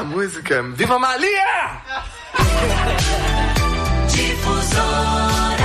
música. Viva Malia! Difusora.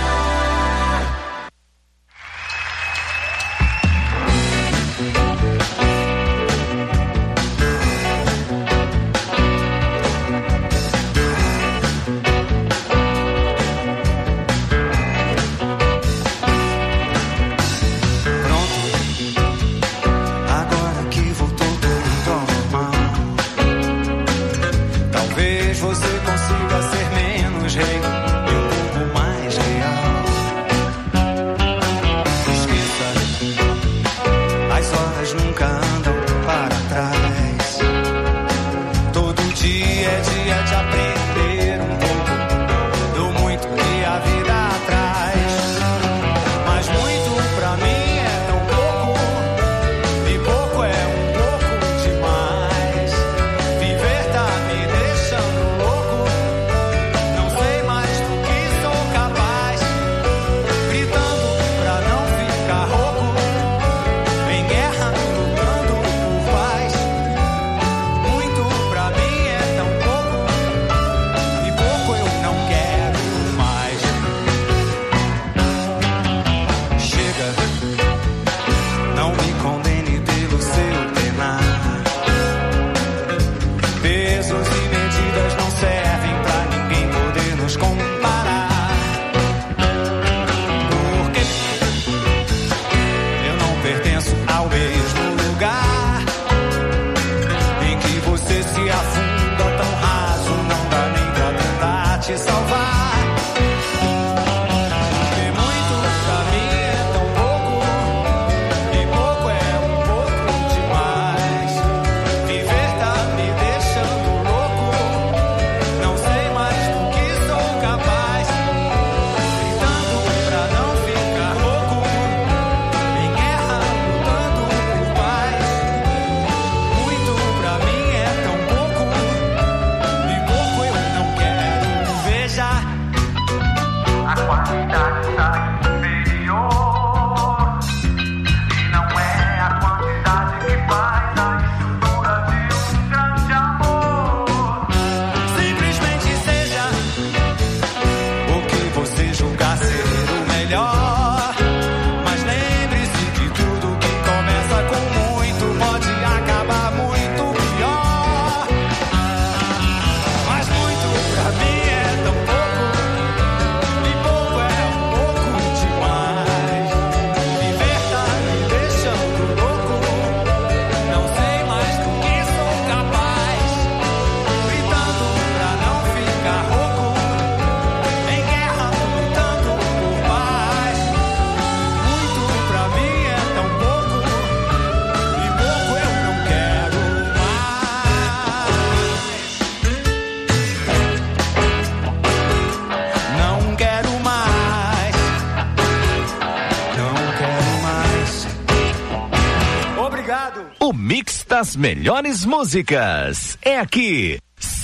Das melhores músicas é aqui,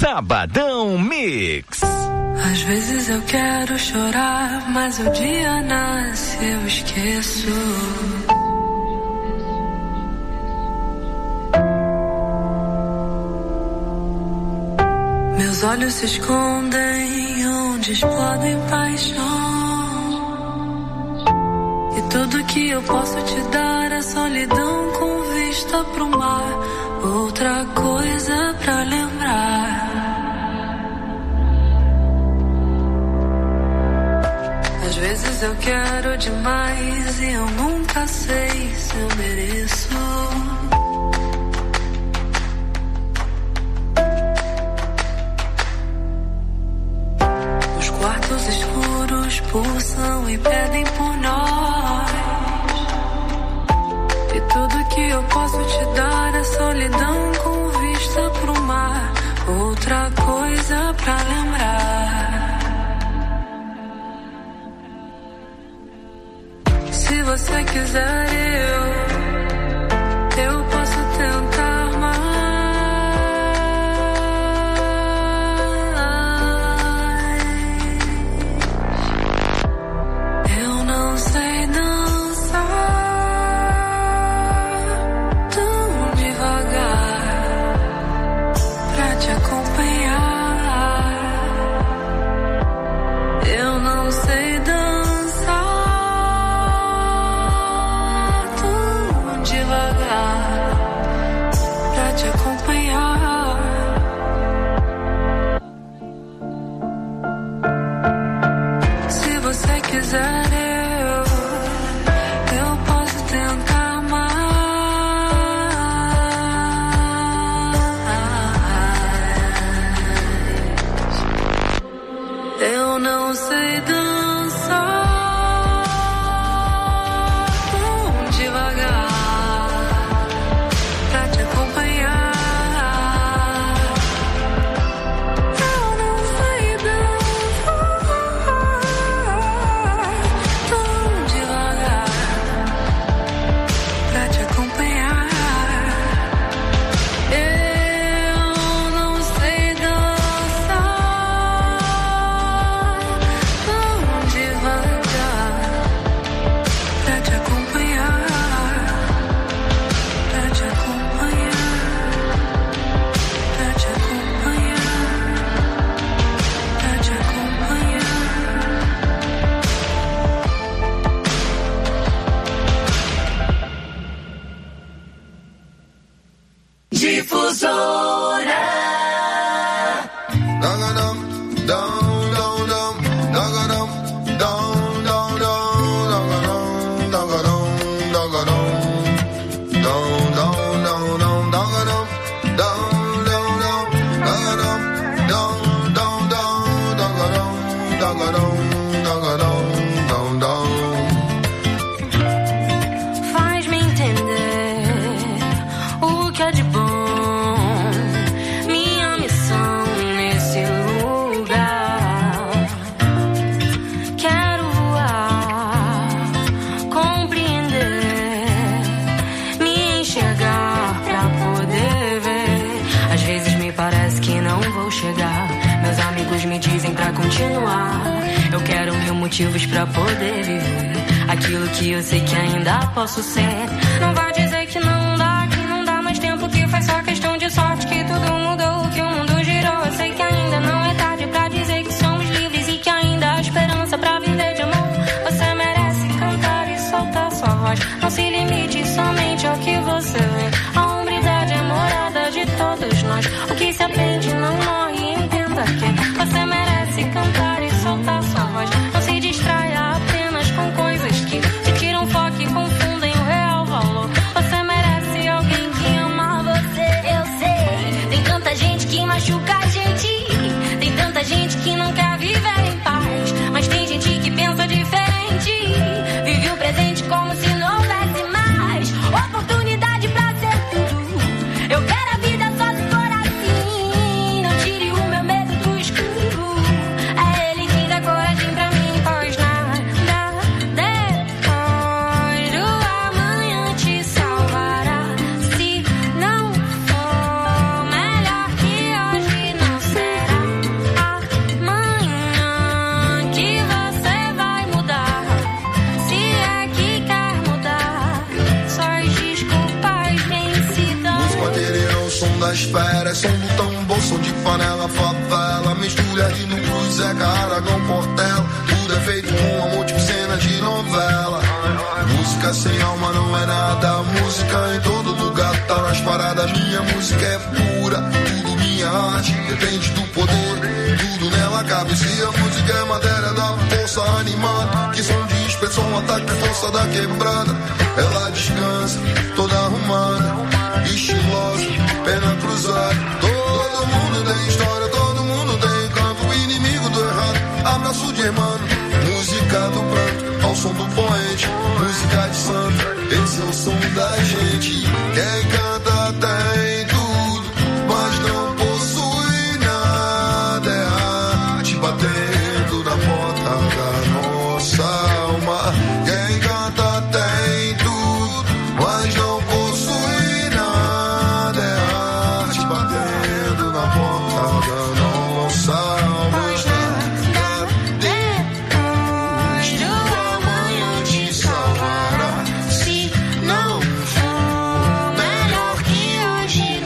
Sabadão Mix. Às vezes eu quero chorar, mas o dia nasce, eu esqueço. Meus olhos se escondem onde explodem paixão. E tudo que eu posso te dar é solidão com vista pro mar, outra coisa pra lembrar. Às vezes eu quero demais e eu nunca sei se eu mereço. Os quartos escuros pulsam e pedem por nós. E tudo que eu posso te dar é solidão com vista pro mar, outra coisa pra lembrar. Se você quiser eu posso tentar mais. Eu não sei dançar tão devagar pra quiser eu posso tentar mais. Eu não sei dançar tão devagar pra te acompanhar. Eu não sei dançar tão devagar pra te acompanhar. Eu não sei dançar tão devagar pra te acompanhar, pra te acompanhar, pra te acompanhar, pra te acompanhar. Faz-me entender o que é de bom, minha missão nesse lugar. Quero voar, compreender, me enxergar pra poder ver. Às vezes me parece que não vou chegar. Meus amigos me dizem pra continuar. Eu quero 1000 motivos pra poder viver aquilo que eu sei que ainda posso ser. Não vai dizer que não dá mais tempo, que foi só questão de sorte, que tudo mudou, que o mundo girou. Eu sei que ainda não é tarde pra dizer que somos livres e que ainda há esperança pra viver de amor. Você merece cantar e soltar sua voz. Não se limite somente ao que você vê. A hombridade é morada de todos nós. O que se aprende não morre, entenda que você merece cantar e soltar sua voz. Não se distraia apenas com coisas que te tiram foco e confundem o real valor. Você merece alguém que ama você. Eu sei, tem tanta gente que machuca a gente, tem tanta gente que não quer viver em paz, mas tem gente que pensa diferente, vive o presente como se não houvesse mais oportunidade pra ser tudo. Eu quero a vida só se for assim. Não tire o meu medo do escuro, é ele que dá coragem pra mim, pois nada depois do amanhã te salvará. Se não for melhor que hoje, não será amanhã que você vai mudar. Se é que quer mudar, só as desculpas vencidas. Luz, material, som das feras, som do tambor, som de panela, favela, mistura de núcleos, Zeca, Aragão, Portela. Tudo é feito com amor, tipo cena de novela. Música sem alma não é nada. Música em todo lugar, tá nas paradas. Minha música é pura, tudo minha arte. Depende do poder, tudo nela cabe. Se a música é matéria da força animada, que som de expressão, ataque, força da quebrada. Ela descansa, toda arrumada, estilosa, pena cruzada. Todo mundo tem história, todo mundo tem canto. O inimigo do errado, abraço de irmão. Música do pranto, ao som do poente. Música de santo, esse é o som da gente. Quem canta tem tudo, mas não possui nada. É arte batendo na porta da nossa alma. Quem canta tem tudo, mas não possui nada. É arte batendo na porta da nossa alma. Depois do amanhã te salvará. Se não for melhor que hoje,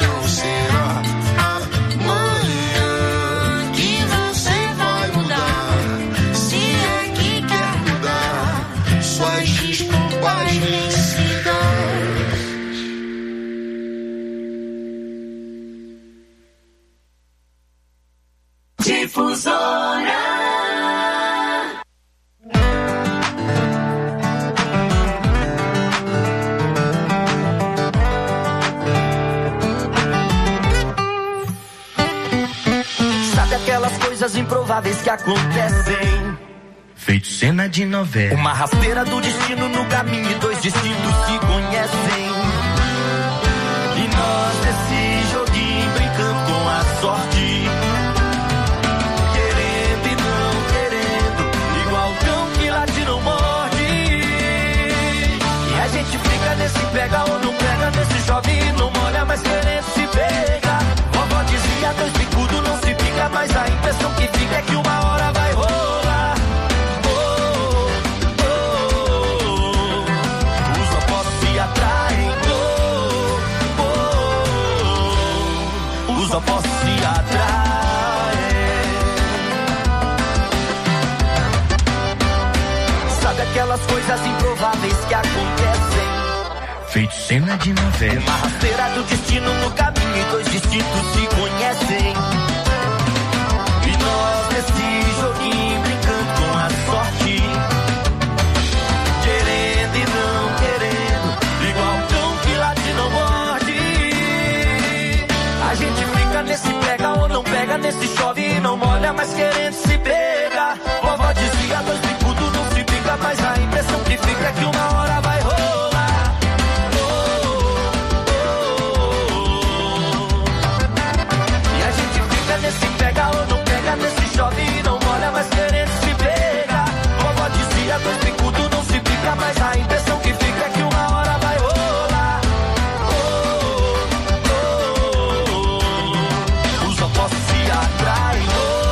improváveis que acontecem, feito cena de novela. Uma rasteira do destino no caminho e dois destinos se conhecem. E nós nesse joguinho brincando com a sorte, querendo e não querendo, igual cão que late não morde. E a gente fica nesse pega ou não pega, nesse chove e não molha, mas querendo se pega. Vovó dizia, dois bicudos não se pica, mas a impressão que fica é que uma hora vai rolar. Os opostos se atraem. Os opostos se atraem. Sabe aquelas coisas improváveis que acontecem, feito cena de novela. Uma rasteira do destino no caminho e dois distintos se conhecem. E nós nesse joguinho brincando com a sorte, querendo e não querendo, igual cão que late não morde. A gente fica nesse pega ou não pega, nesse chove e não molha, mas querendo se pega. Vovó dizia, dois bicudos não se pica, mas a impressão que fica é que uma hora vai rolar. E a gente fica nesse pega ou não pega, nesse chove e não molha, mas querendo se pega. Vovó dizia, dois bicudos não se pica, mas a impressão que fica é que uma hora vai rolar. Os opostos se atraem.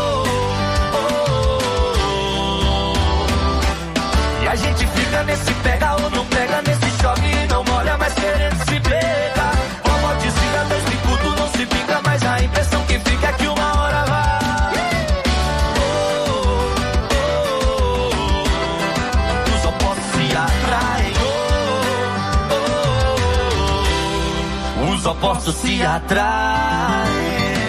E a gente fica nesse pega ou não pega, nesse chove e não molha, mas querendo se pega. Vovó dizia, dois bicudos não se pica, mas a impressão que fica é que uma hora vai. Os opostos se atraem. Os opostos se atraem.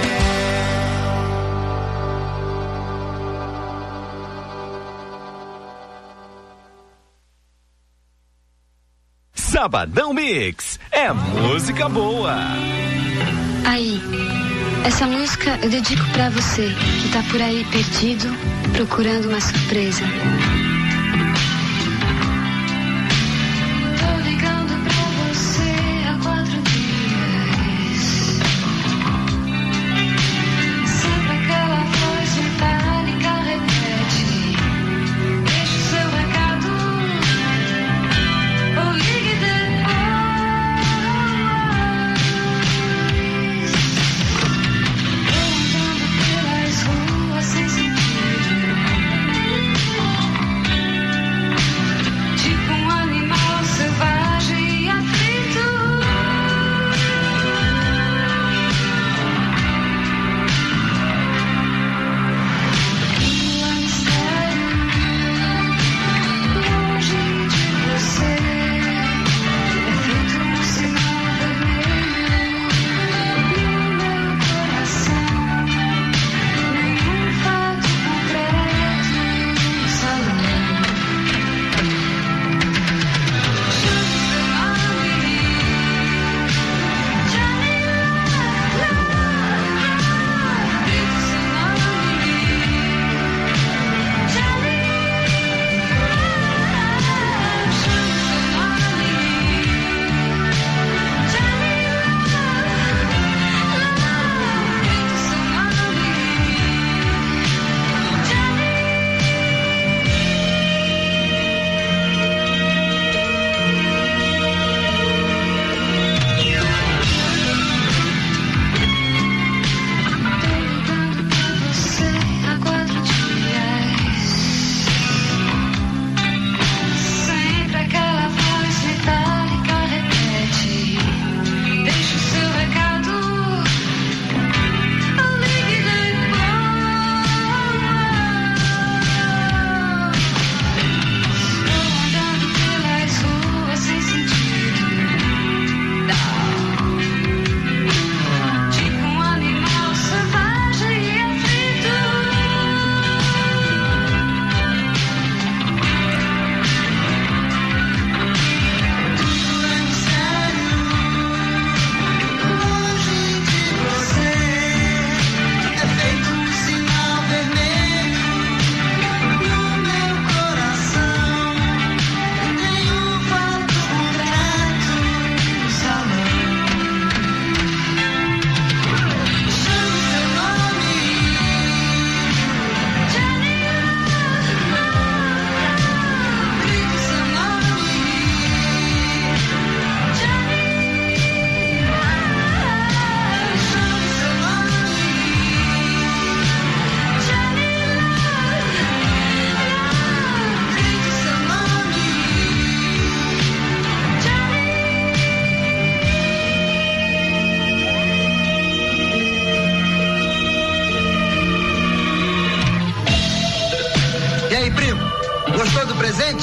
Sabadão Mix é música boa. Aí, essa música eu dedico pra você que tá por aí perdido, procurando uma surpresa. Tô ligando pra você há 4 dias. Sempre aquela voz metálica repete. Deixa o seu recado ou ligue depois. Tô andando pelas ruas sem sentido. Gostou do presente?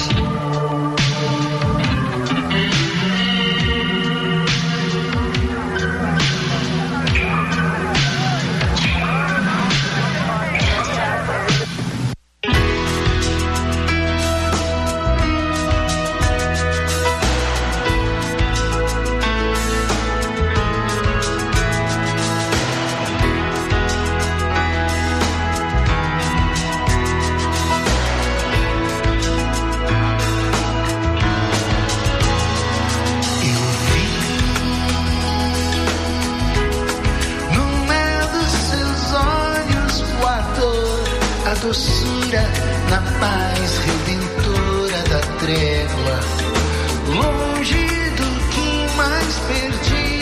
Doçura na paz redentora da trégua, longe do que mais perdi,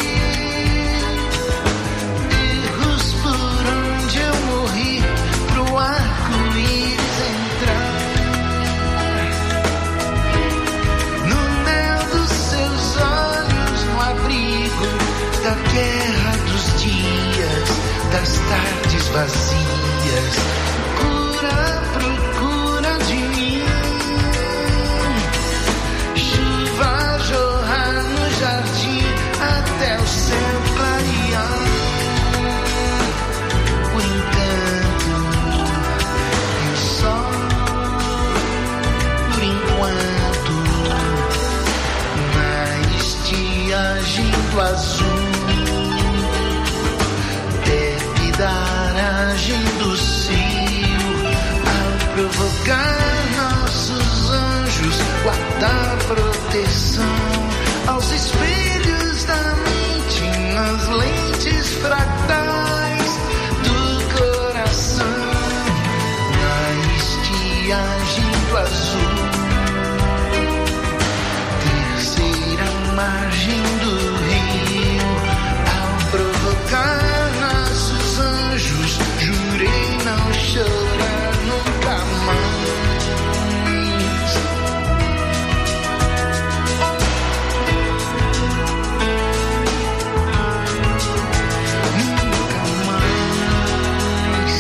erros por onde eu morri, pro arco-íris entrar, no mel dos seus olhos, no abrigo da guerra dos dias, das tardes vazias. Procura de mim, chuva jorrar no jardim até o céu clarear. Por enquanto, eu só, por enquanto, na estiagem do azul, deve dar agem do cio. Provocar nossos anjos, guardar proteção aos espelhos da mente, nas lentes fractais do coração, na estiagem do azul, terceira margem do rio. Ao provocar nossos anjos, jurei não chorar nunca mais. Nunca mais.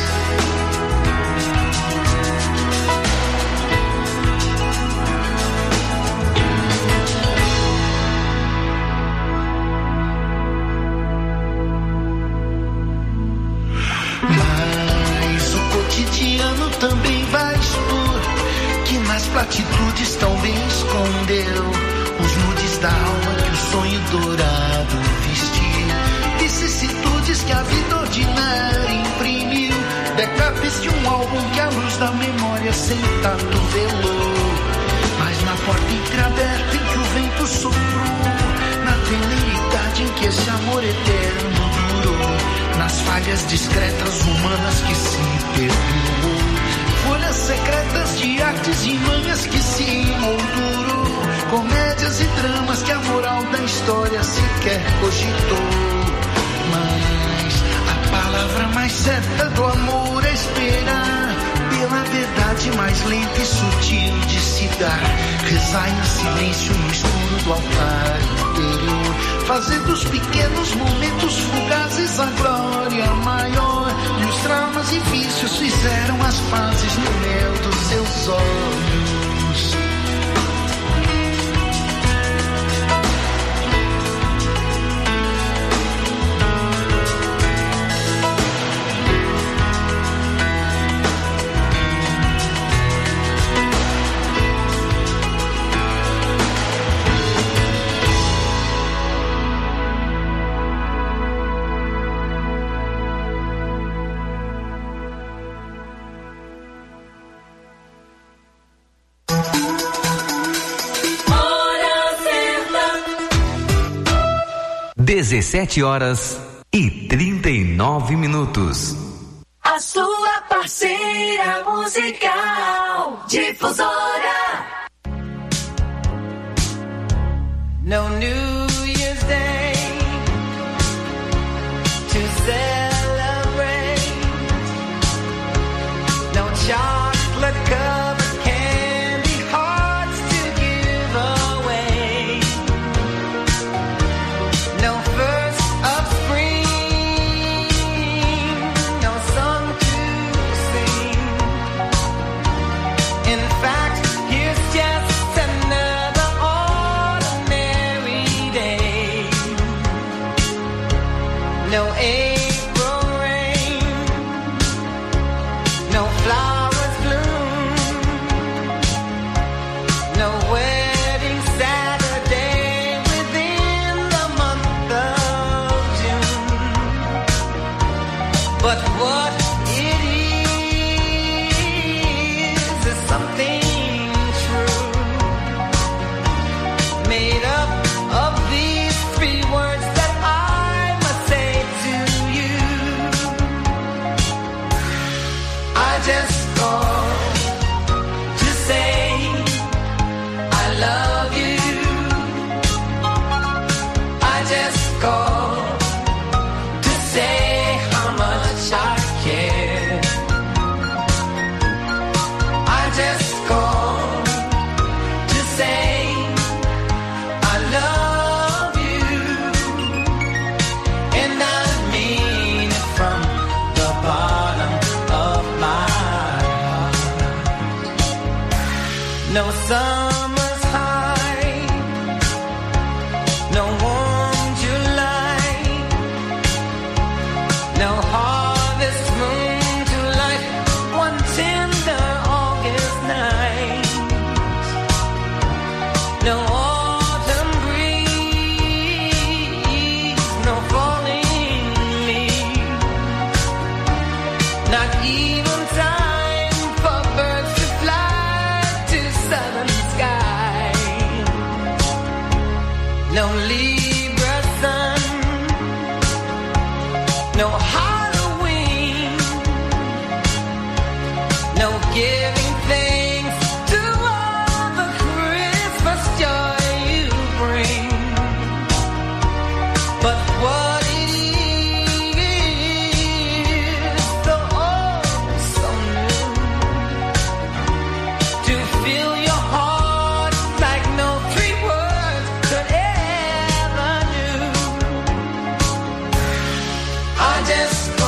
Mas o cotidiano também vai expor que nas platitudes também escondeu os nudes da alma que o sonho dourado vestiu, vicissitudes que a vida ordinária imprimiu, decapes de um álbum que a luz da memória sem tato velou. Mas na porta entreaberta em que o vento soprou, na temeridade em que esse amor eterno durou, nas falhas discretas humanas que se perdoou, folhas secretas de artes e manhas que se moldurou, comédias e dramas que a moral da história sequer cogitou. Mas a palavra mais certa do amor é esperar pela verdade mais lenta e sutil de se dar, rezar em silêncio no escuro do altar interior, fazer dos pequenos momentos fugazes a glória maior, e os traumas e vícios fizeram as pazes no mel dos seus olhos. Dezessete horas e 39 minutos. A sua parceira musical, Difusora. No New Year's Day to celebrate. No chocolate covered candy hearts to give away. No first of spring, no song to sing. In fact, No summer's high, no warm July, no harvest moon to light one tender August night, no autumn breeze, no falling leaves, not even time for birds to fly to southern sky, no Libra sun, no Halloween, no giving thanks to all the Christmas joy you bring. But what it is, so old, so new, to fill your heart like no three words could ever do. I just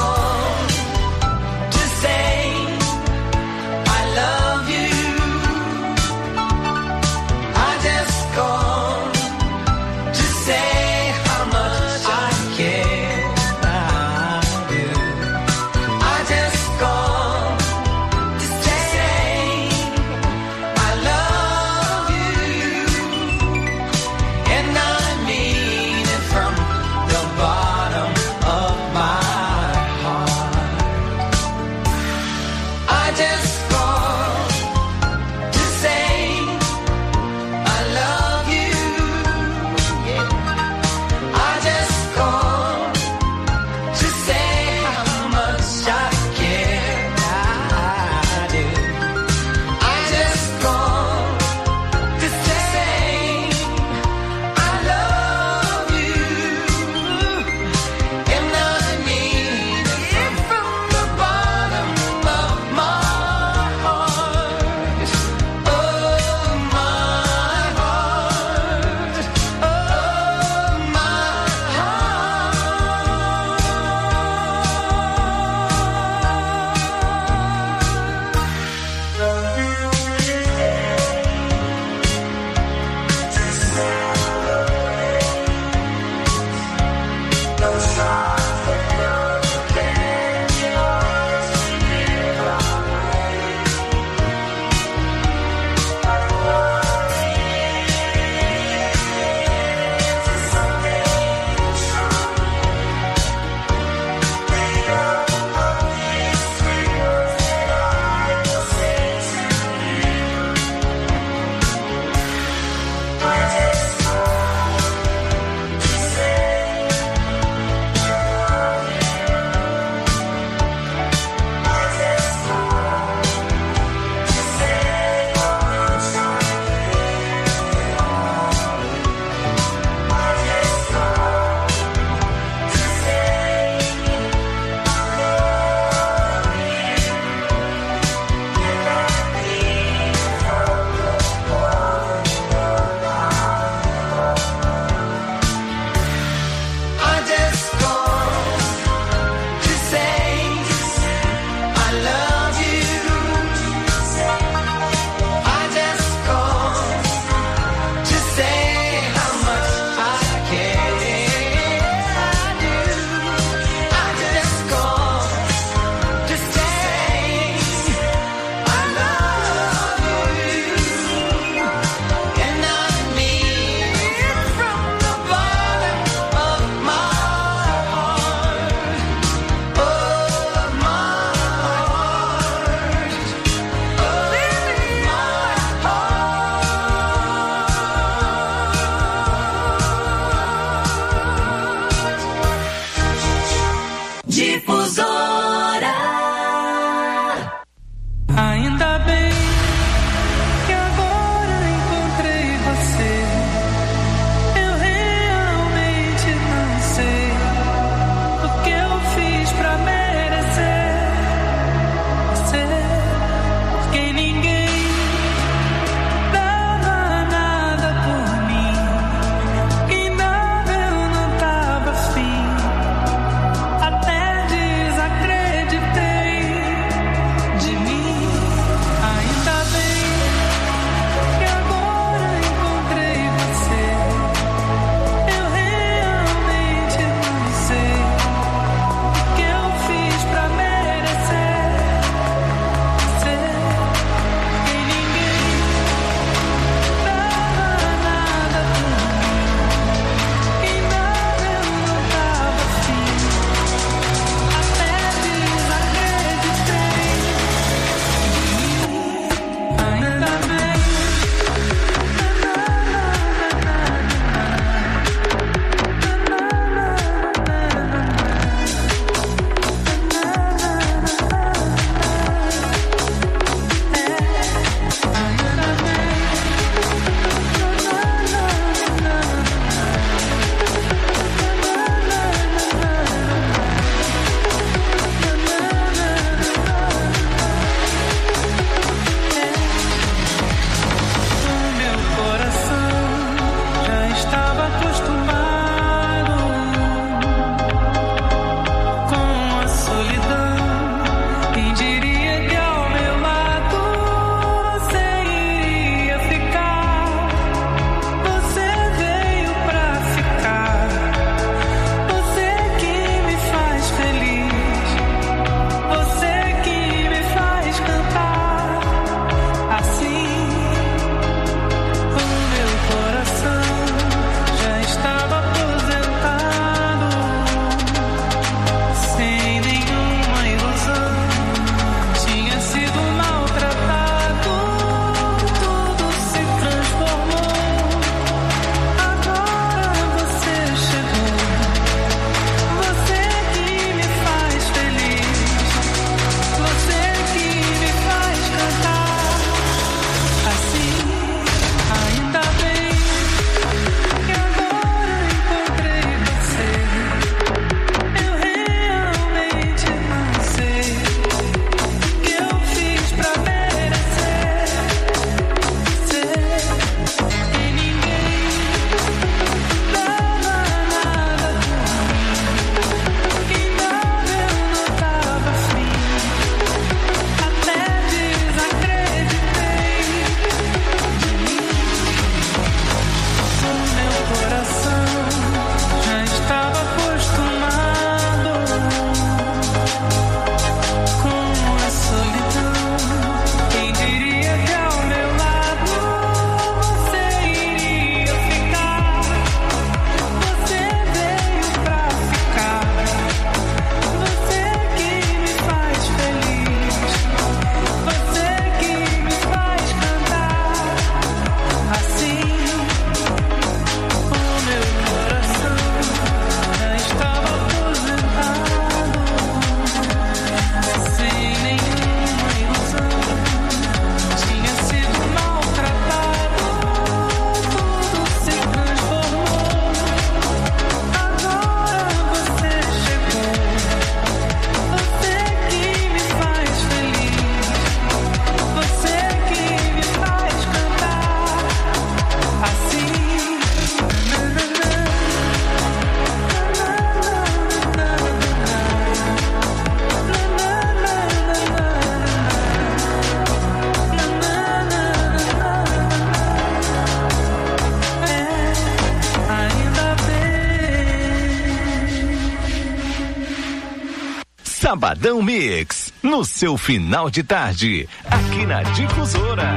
Sabadão Mix, no seu final de tarde, aqui na Difusora.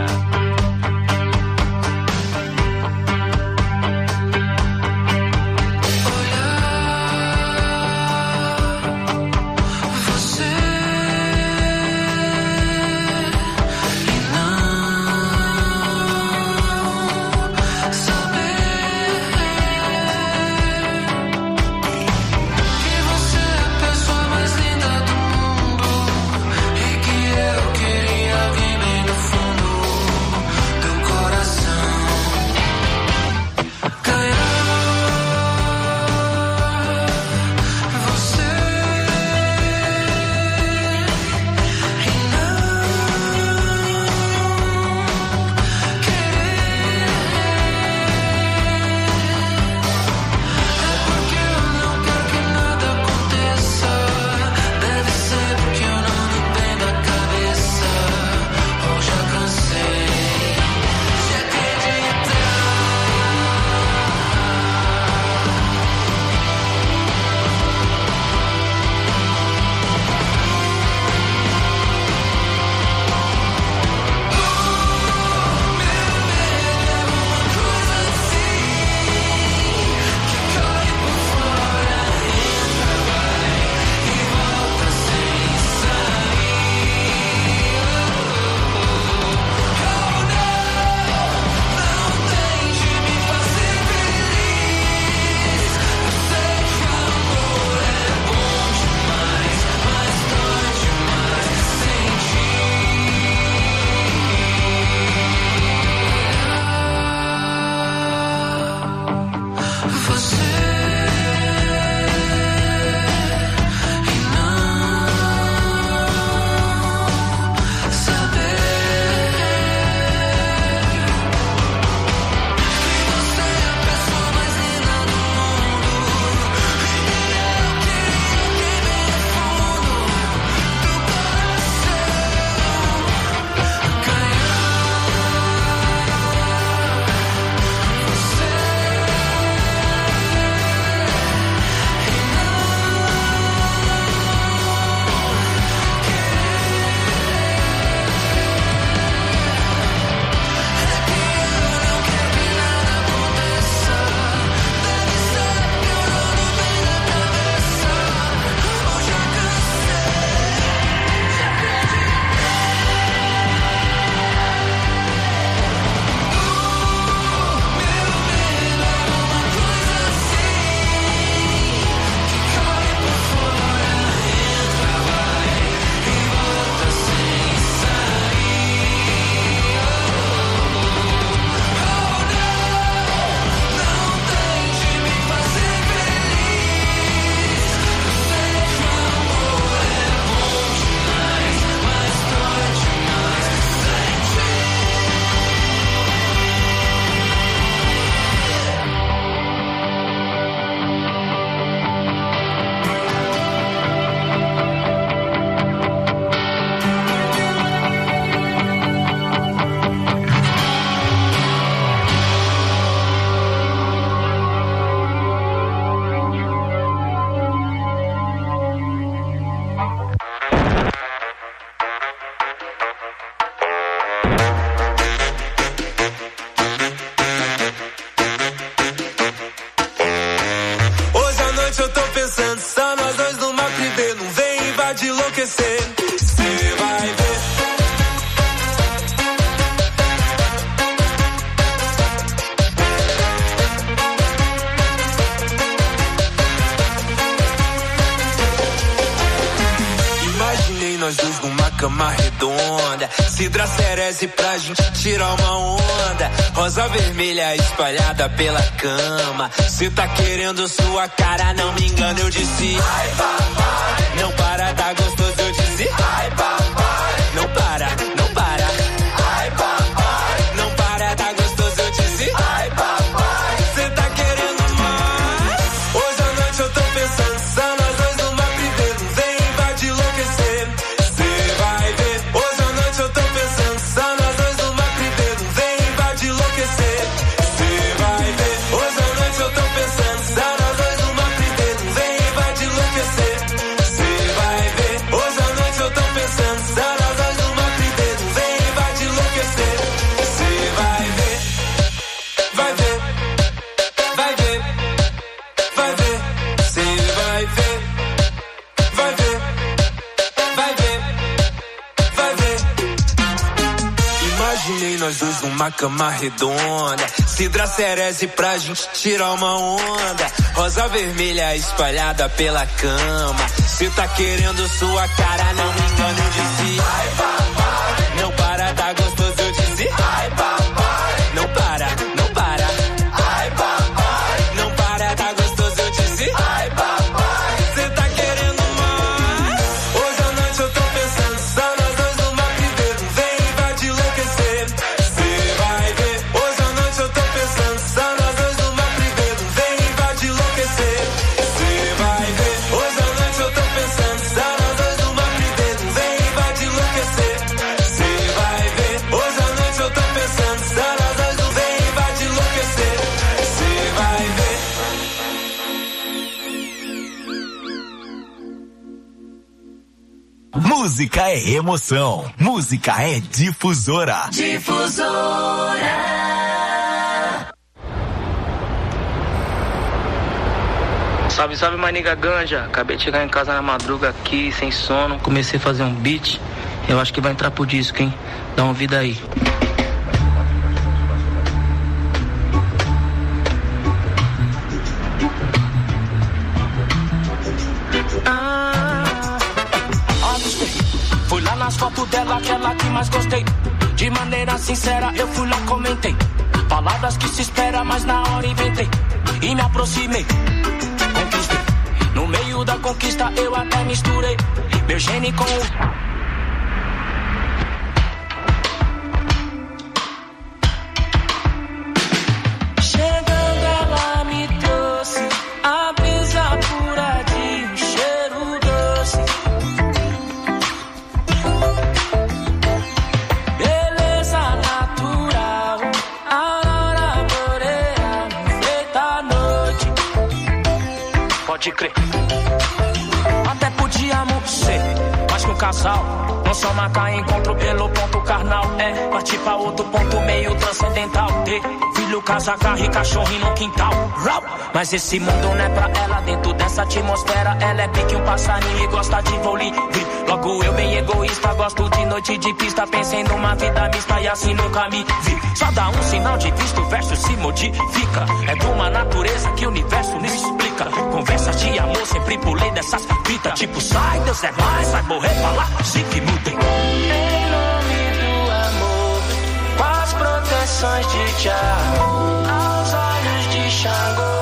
Pra gente tirar uma onda, rosa vermelha espalhada pela cama. Cê tá querendo sua cara, não me engano, eu disse. Ai, papai. Não para, tá gostoso, eu disse. Ai, papai. Não para, não para. Ai, papai. Não para, tá gostoso, eu disse. Ai, papai. Cê tá querendo mais? Hoje à noite eu tô pensando, só nós dois numa privê, não vem, vai te enlouquecer. Cê vai ver. Hoje à noite eu tô pensando, só nós dois numa privê, não vem, vai te enlouquecer. Cê vai ver. Hoje à noite eu tô pensando, só nós dois numa privê, não vem, vai te enlouquecer. Cê vai ver. gostosos numa cama redonda. Cidra cereze pra gente tirar uma onda. Rosa vermelha espalhada pela cama. Cê tá querendo sua cara, não me engano, eu disse. Ai, papai. Não para, tá gostoso, eu disse. Ai, papai. Não para, não para. Ai, papai. Não para, tá gostoso, eu disse. Ai, papai. Cê tá querendo mais? Hoje à noite eu tô pensando só nós dois numa privê. Vem, vai te enlouquecer. Cê vai ver. Hoje à noite eu tô pensando só nós dois numa privê. Vem, vai te enlouquecer. Cê vai ver. Hoje à noite eu tô pensando só nós dois numa privê. Vem, vai te enlouquecer. Cê vai ver. Hoje à noite eu tô pensando só nós dois no vem, vai te enlouquecer. Cê vai ver. Música é emoção. Música é Difusora. Difusora. Salve, salve, maniga ganja. Acabei de chegar em casa na madruga aqui, sem sono. Comecei a fazer um beat. Eu acho que vai entrar pro disco, hein? Dá uma vida aí. Fui lá nas fotos dela, aquela que mais gostei. De maneira sincera, eu fui lá, comentei. Palavras que se espera, mas na hora inventei. E me aproximei, conquistei. No meio da conquista eu até misturei meu gene com o... Chegando ela me trouxe a brisa pura de um cheiro doce. Beleza natural, aurora boreal, feita à noite. Pode crer. Até podíamos ser mais que um casal. Não só marcar encontro pelo ponto carnal. É partir pra outro ponto meio transcendental. Ter filho, casa, carro e cachorrinho no quintal. Mas esse mundo não é pra ela. Dentro dessa atmosfera ela é pique um passarinho e gosta de voo livre. Logo eu bem egoísta, gosto de noite de pista. Pensei numa vida mista e assim nunca me vi. Só dá um sinal de vista, o verso se modifica. É de uma natureza que o universo nos explica. Conversas de amor, sempre pulei dessas fitas. Tipo, sai, Deus é mais, vai morrer pra lá, se que mudem. Em nome do amor, com as proteções de Jah, aos olhos de Xangô.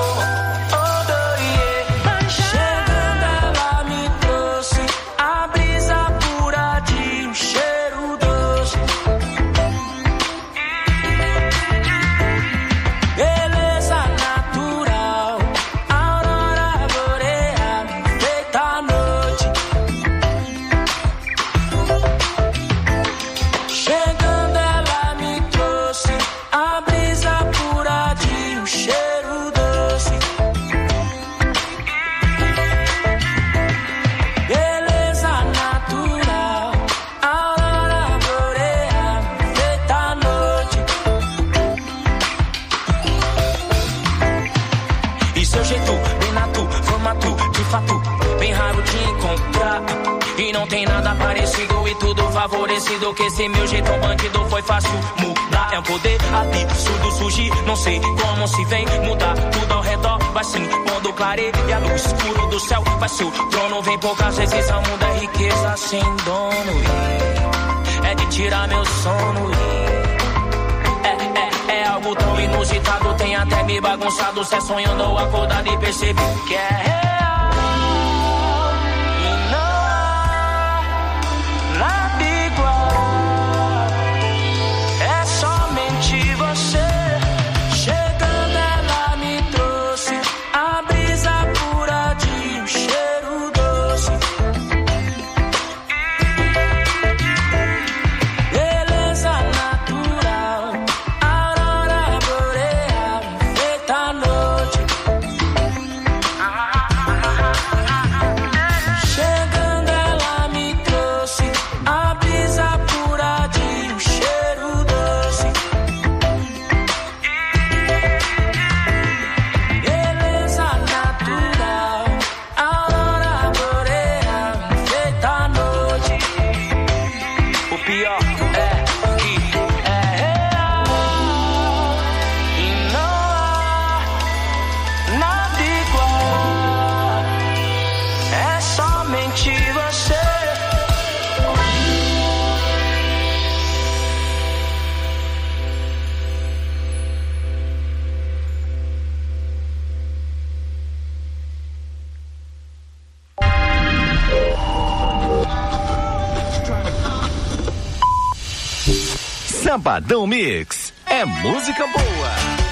E não tem nada parecido e tudo favorecido. Que esse meu jeito bandido foi fácil mudar. É um poder absurdo surgir, não sei como se vem mudar. Tudo ao redor vai se pondo clareia e a luz escuro do céu vai ser o trono. Vem poucas vezes ao mundo é riqueza sem dono. E é de tirar meu sono. É algo tão inusitado, tem até me bagunçado. Cê sonhando acordado e percebi que é real. Nada igual, é somente você. Chegando ela me trouxe a brisa pura de um cheiro doce. Beleza natural, aurora boreal, feita à noite. Sabadão Mix. É música boa.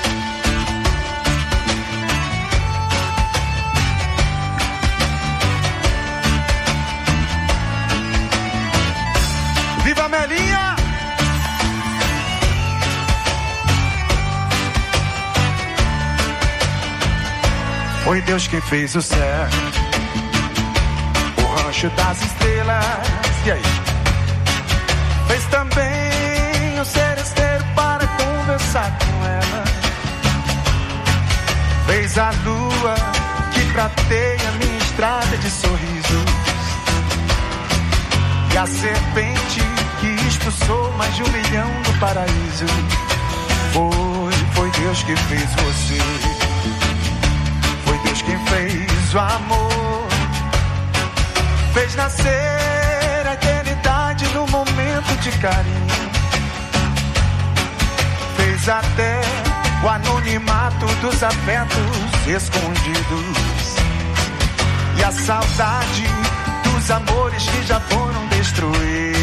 Viva Melinha! Foi Deus quem fez o céu, o rancho das estrelas. E aí? Fez também o seresteiro para conversar com ela. Fez a lua que prateia minha estrada de sorrisos. E a serpente que expulsou mais de 1 milhão do paraíso. Foi Deus que fez você. Foi Deus quem fez o amor. Fez nascer a eternidade no momento de carinho. Fez até o anonimato dos afetos escondidos. E a saudade dos amores que já foram destruídos.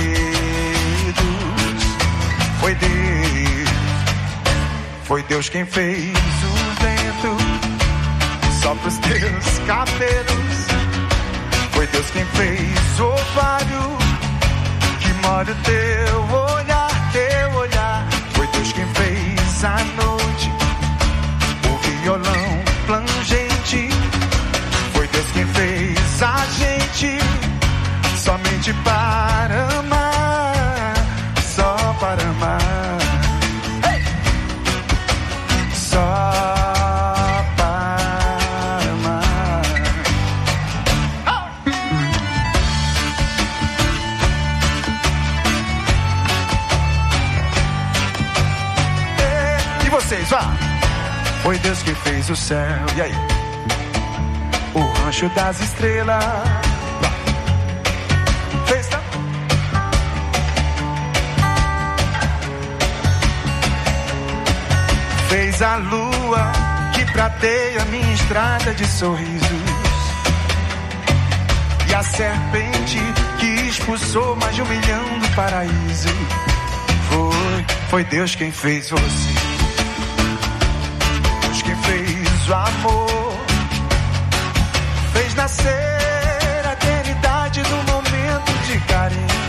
Foi Deus quem fez o vento só pros teus cabelos. Foi Deus quem fez o orvalho que molha o teu olhar, teu olhar. Foi Deus quem fez a noite, o violão plangente. Foi Deus quem fez a gente somente para amar, só para amar. Só para amar. E vocês, vá! Foi Deus que fez o céu, e aí? O rancho das estrelas. Fez também. Fez a lua que prateia minha estrada de sorrisos. E a serpente que expulsou mais de 1 milhão do paraíso. Foi Deus quem fez você. Deus quem fez o amor. Fez nascer a eternidade no momento de carinho.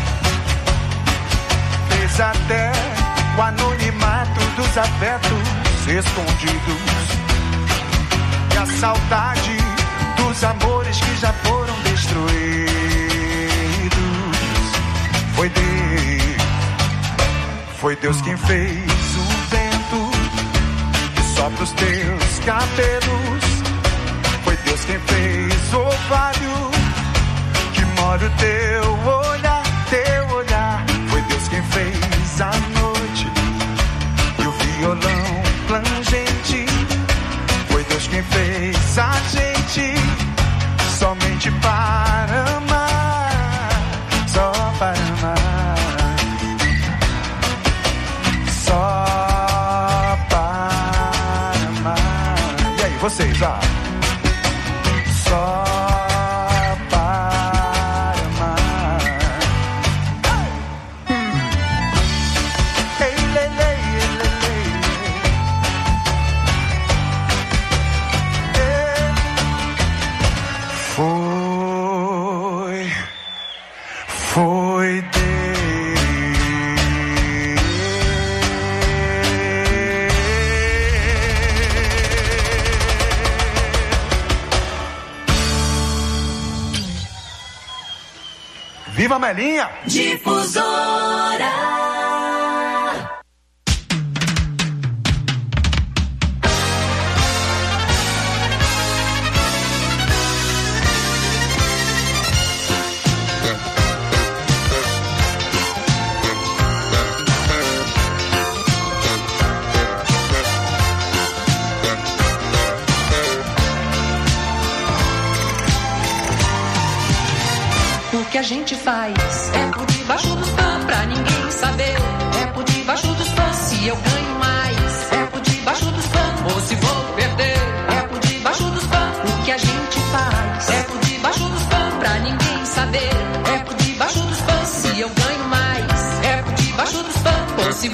Fez até o anonimato dos afetos escondidos. E a saudade dos amores que já foram destruídos. Foi Deus quem fez o vento que sopra os teus cabelos. Foi Deus quem fez o orvalho que molha o teu olhar, teu olhar. Foi Deus quem fez a noite e o violão plangente. Foi Deus quem fez a gente somente para amar, só para amar. Só para amar. E aí, vocês, ó. Só para amar. Ei, lê, lê, lê, lê. Foi Deus. Viva Melinha! Difusora. O que a gente faz é por debaixo dos panos pra ninguém saber. É por debaixo dos panos se eu ganho mais. É por debaixo dos panos ou se vou perder. É por debaixo dos panos. O que a gente faz é por debaixo dos panos pra ninguém saber. É por debaixo dos panos se eu ganho mais. É por debaixo dos panos ou se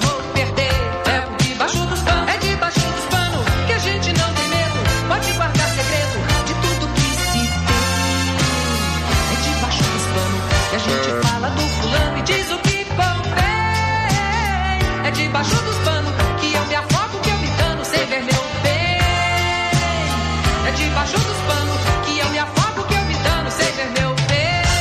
panos que eu me afogo, que eu me dano sem ver meu bem. É debaixo dos panos que eu me afogo, que eu me dano sem ver meu bem.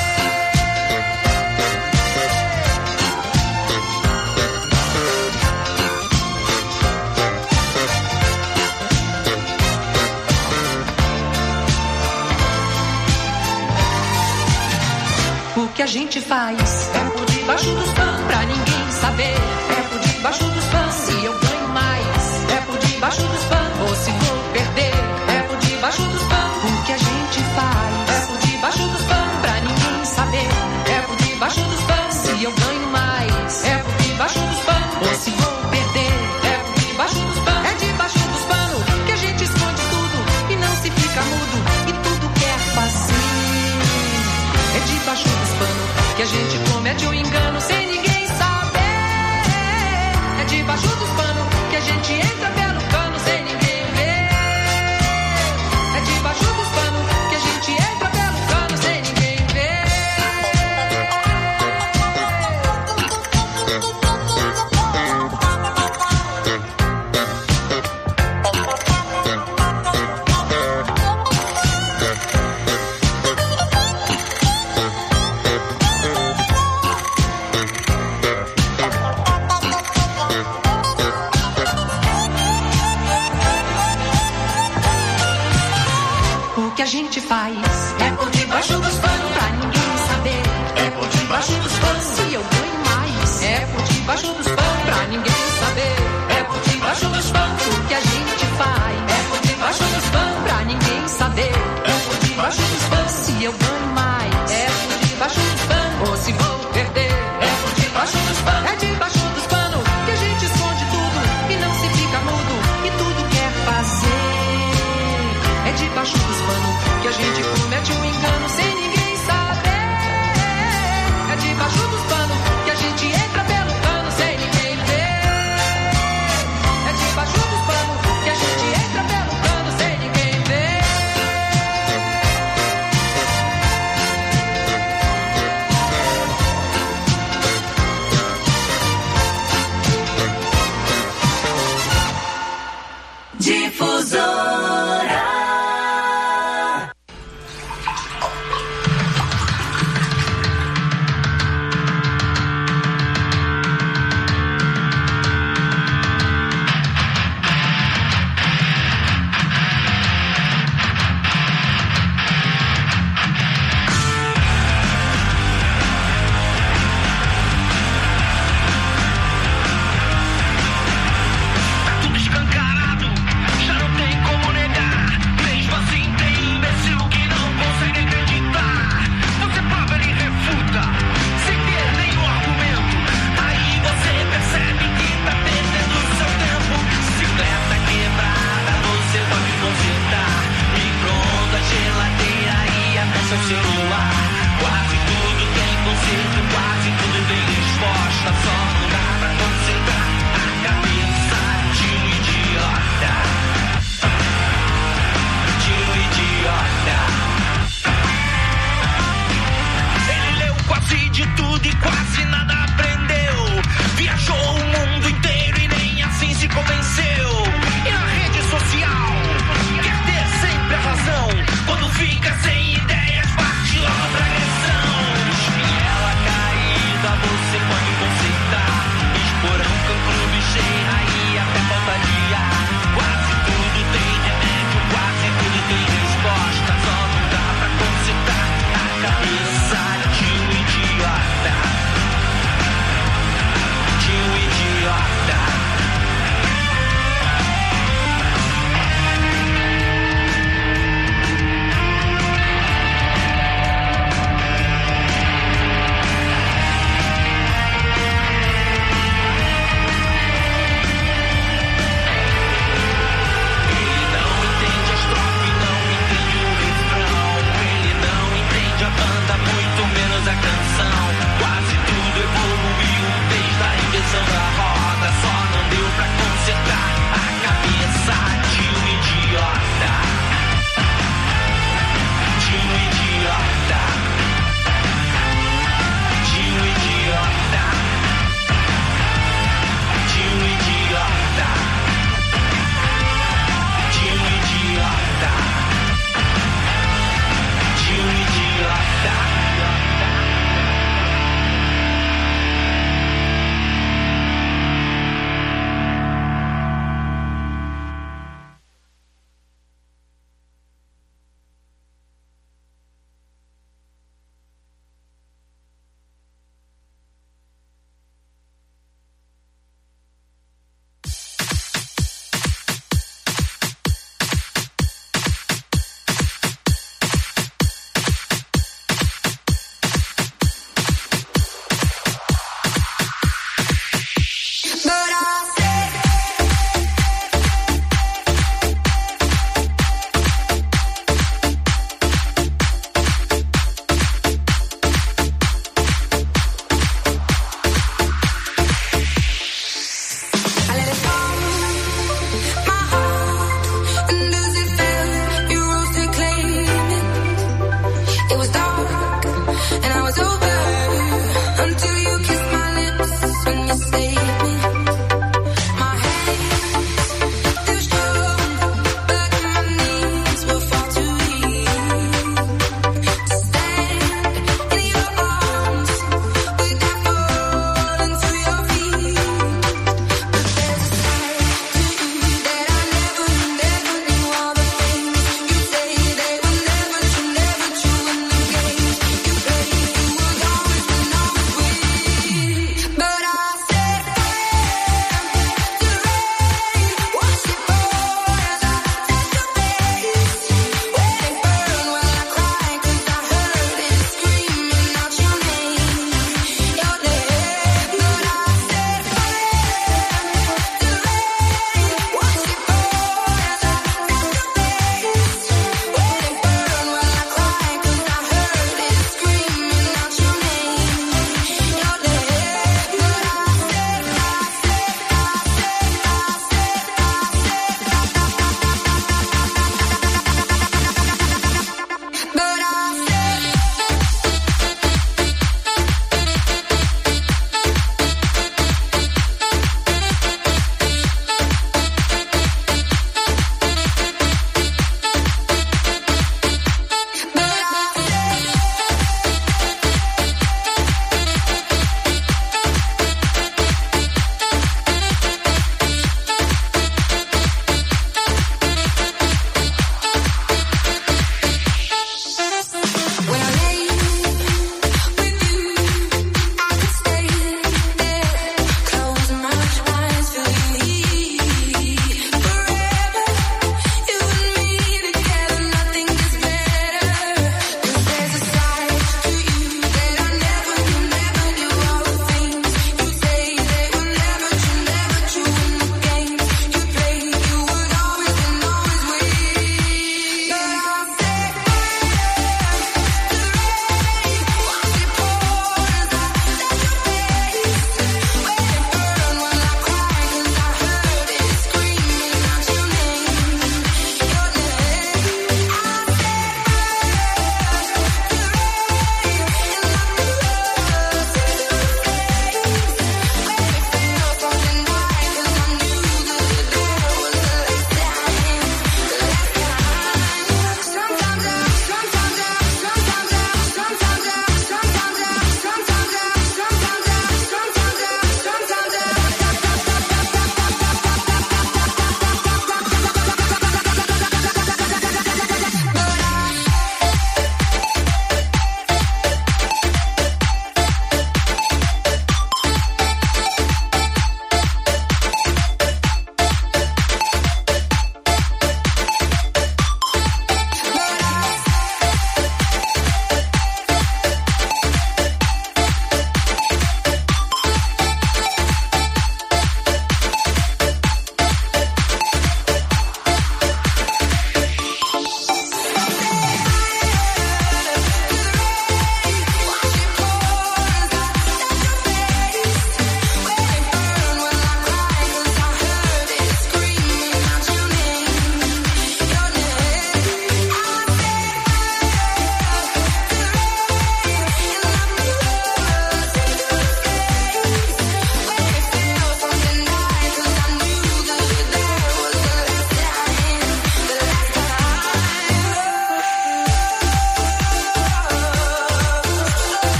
O que a gente faz é por debaixo dos panos pra ninguém saber. É por debaixo dos panos se eu ganho mais. É por debaixo dos panos ou se vou perder. É por debaixo dos panos. O que a gente faz é por debaixo dos panos pra ninguém saber. É por debaixo dos panos se eu ganho mais. É por debaixo dos panos ou se vou perder. É por debaixo dos panos. É debaixo dos panos que a gente esconde tudo e não se fica mudo e tudo quer fazer. É debaixo dos panos que a gente comete um engano sem ninguém saber. É debaixo dos panos que a gente entra pelo cano sem ninguém ver. É debaixo dos panos que a gente entra pelo cano sem ninguém ver. O que a gente faz é por debaixo dos panos.